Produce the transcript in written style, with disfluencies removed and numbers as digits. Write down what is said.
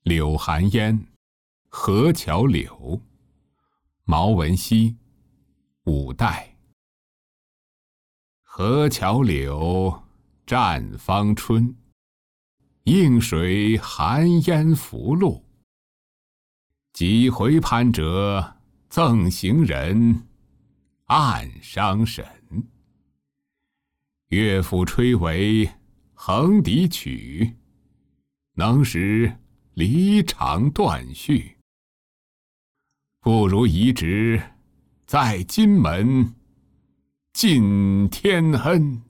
柳寒烟，河桥柳。毛文熙，五代。河桥柳，绽芳春。映水寒烟拂路。几回攀折，赠行人。暗伤神。乐府吹为横笛曲，能使离肠断续。不如移植在金门，尽天恩。